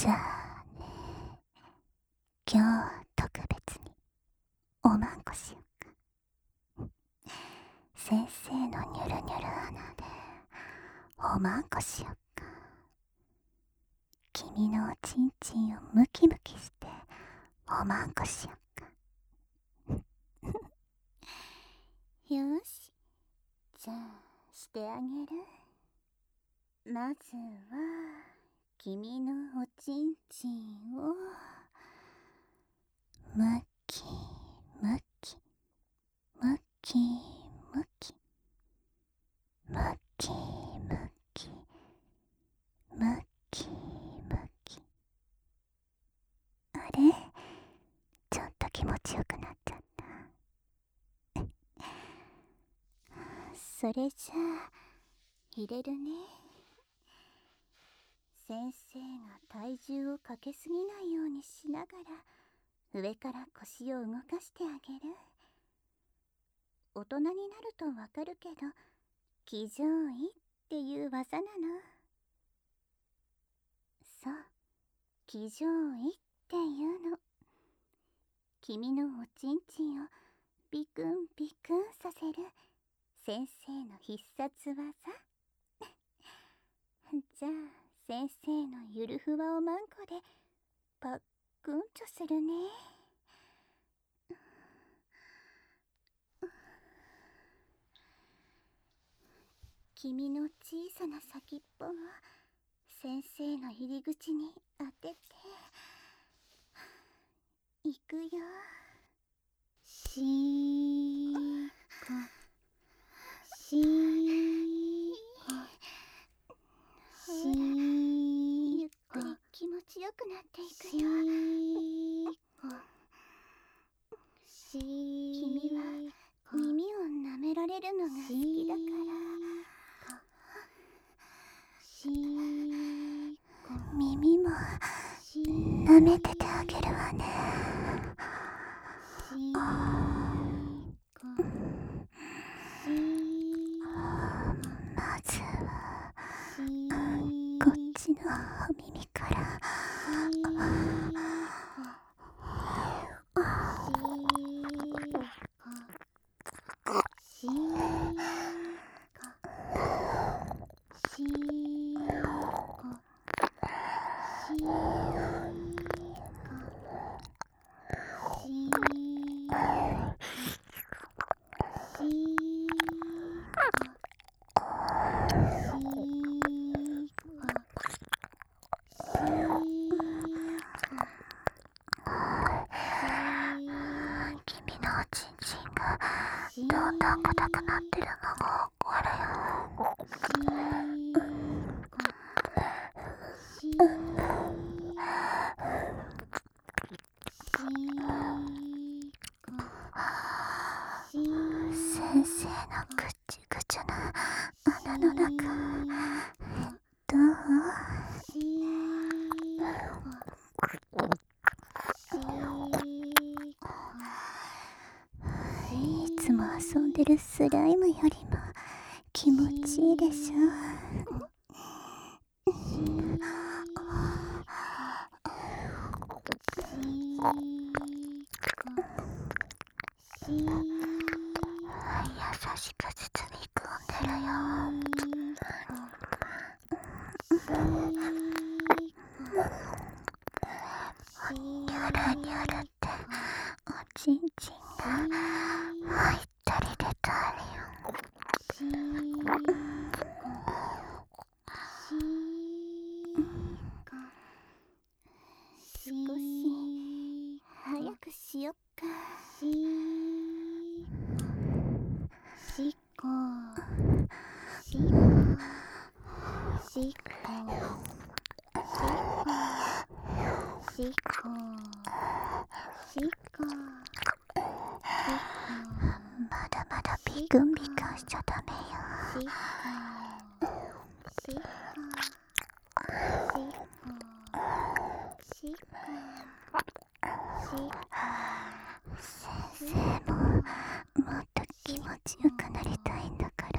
じゃあね、今日は特別におまんこしよっか。先生のニュルニュル穴でおまんこしよっか。君のおちんちんをムキムキしておまんこしよっか。よし、じゃあしてあげる。まずは君のおちんちんをムキムキムキムキムキムキムキムキ。あれ、ちょっと気持ちよくなっちゃった。それじゃあ入れるね。先生が体重をかけすぎないようにしながら上から腰を動かしてあげる。大人になるとわかるけど、騎乗位っていう技なの。そう、騎乗位っていうの。君のおちんちんをビクンビクンさせる先生の必殺技。じゃあ先生のゆるふわおまんこでパックンとするね。君の小さな先っぽを先生の入り口に当てていくよ。しーこしーこしーこ、ゆっくり気持ちよくなっていくよ。しーこ君は耳を舐められるのが好きだから。耳も舐めててあげるわね。まずはこっちのお耳から。君のおちんちんがどんどん硬くなってるのがわかるよ。先生のぐちぐちな穴の中、どう？いつも遊んでるスライムよりも気持ちいいでしょ。優しく包み込んでるよ。ニュルニュルっておちんちんが入ったり出たりよ。少し早くしよっか。しこしこしこしこしこ。まだまだビクンビクンしちゃダメよ。しこ先生ももっと気持ちよくなりたいんだから。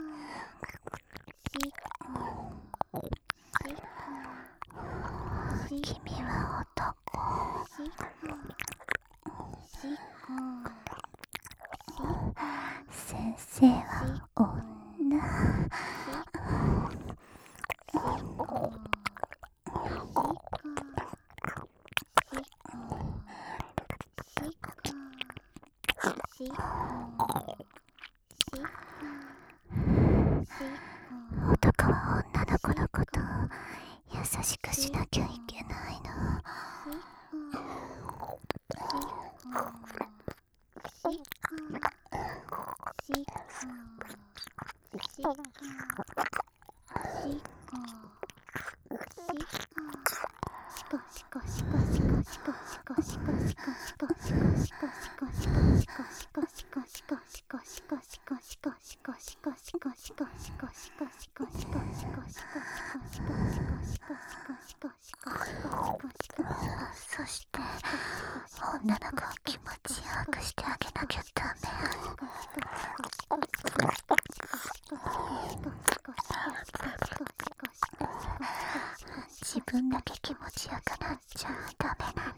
先女の子のことを優しくしなきゃいけないの。そして女の子を気持ちよくしてあげなきゃダメ。自分だけ気持ちよくなっちゃダメなの。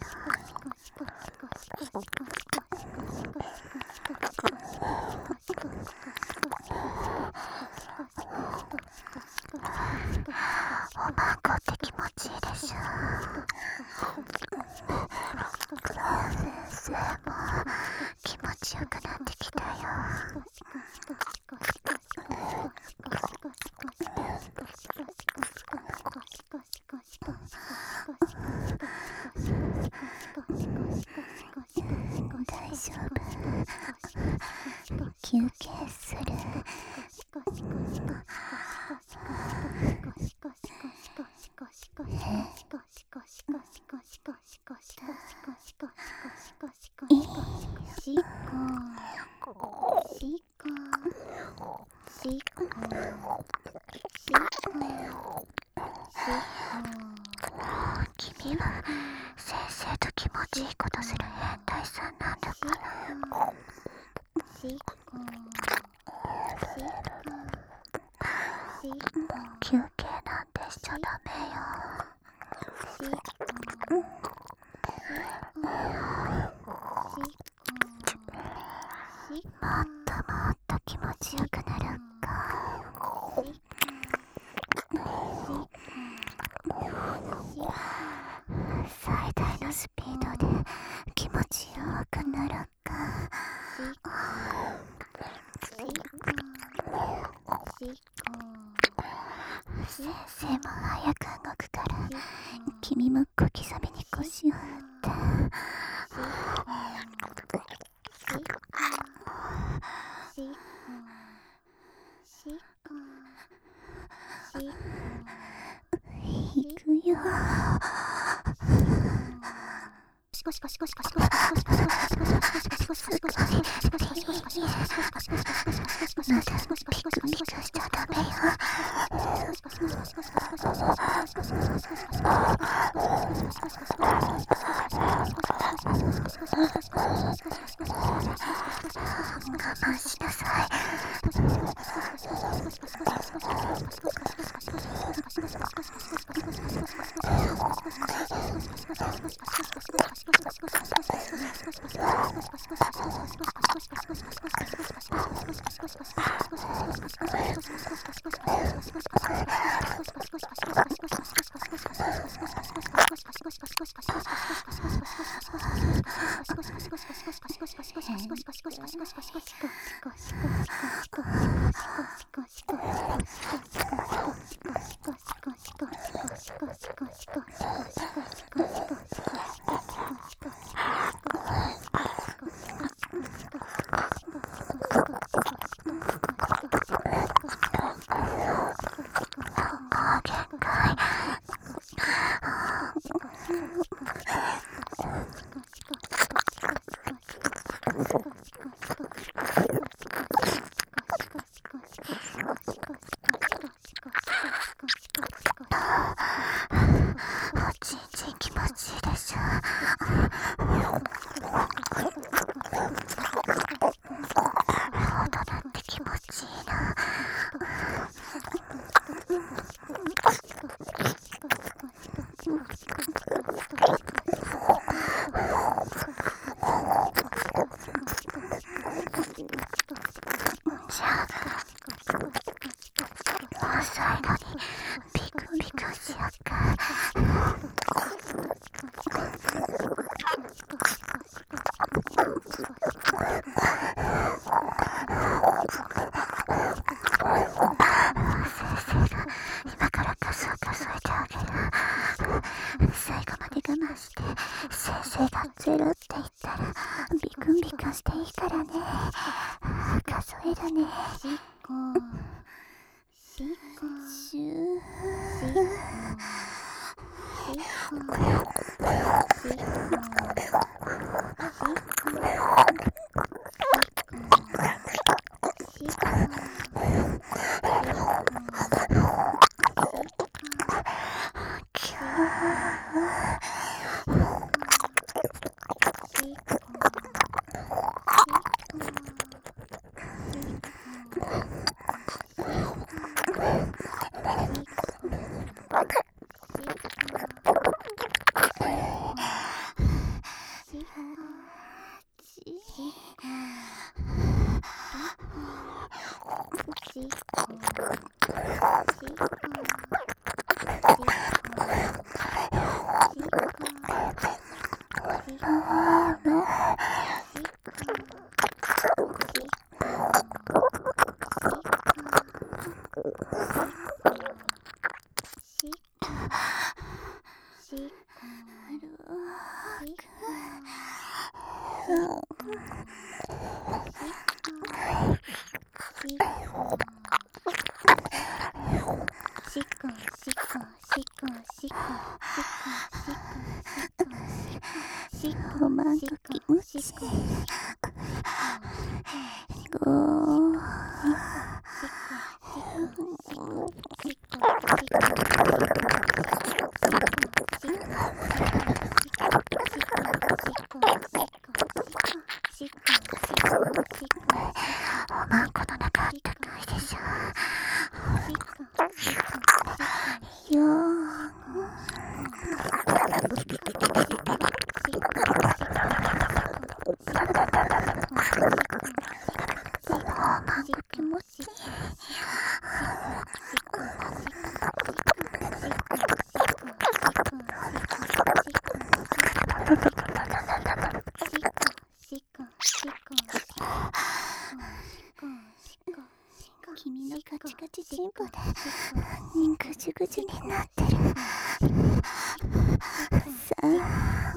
おまんこって気持ちいいでしょ。先生も気持ちよくなってきたよ。大丈夫。休憩する。君は先生と気持ちいいことする変態さんなんだから。休憩なんてしちゃダメよ。もっともっと気持ちよくなるか。最大のスピードで気持ちよくなるか。先生も早く動くから君も小刻みに腰を振って。行くよ。まだピクピクしちゃダメよ。我慢しなさい。今がゼロって言ったらビクンビクンしていいからね。数えるね。シューロマンと気持ち思うことなくあったかいでしょ。いいよ気持ちいい。君のカチカチチンポでぐじゅぐじゅになってる。さあ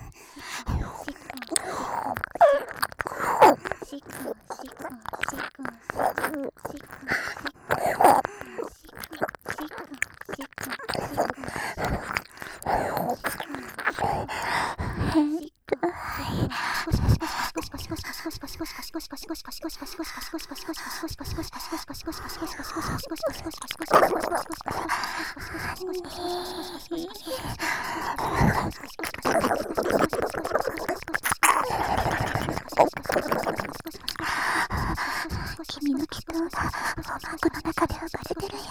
君の気分が僕の中で生まれてるよ。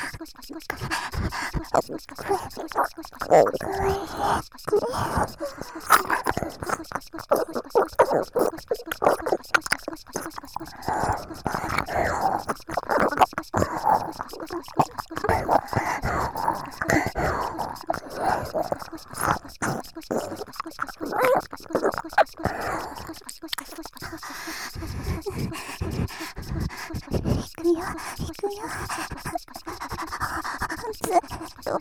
行くよ行くよ。ずっと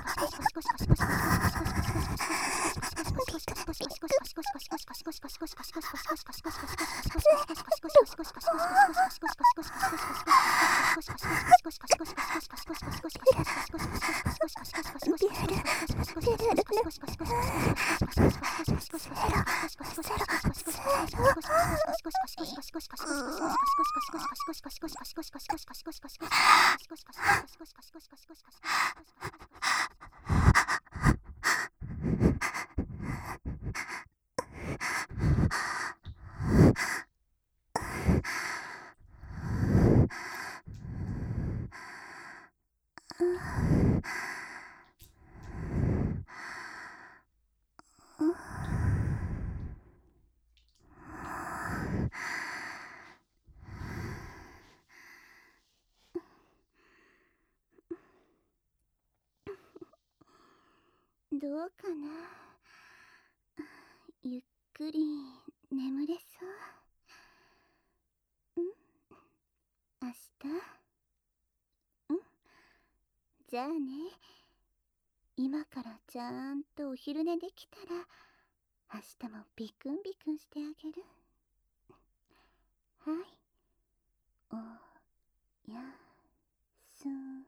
どうかな。ゆっくり眠れそう？明日？じゃあね。今からちゃんとお昼寝できたら明日もビクンビクンしてあげる。はい、おやすみ。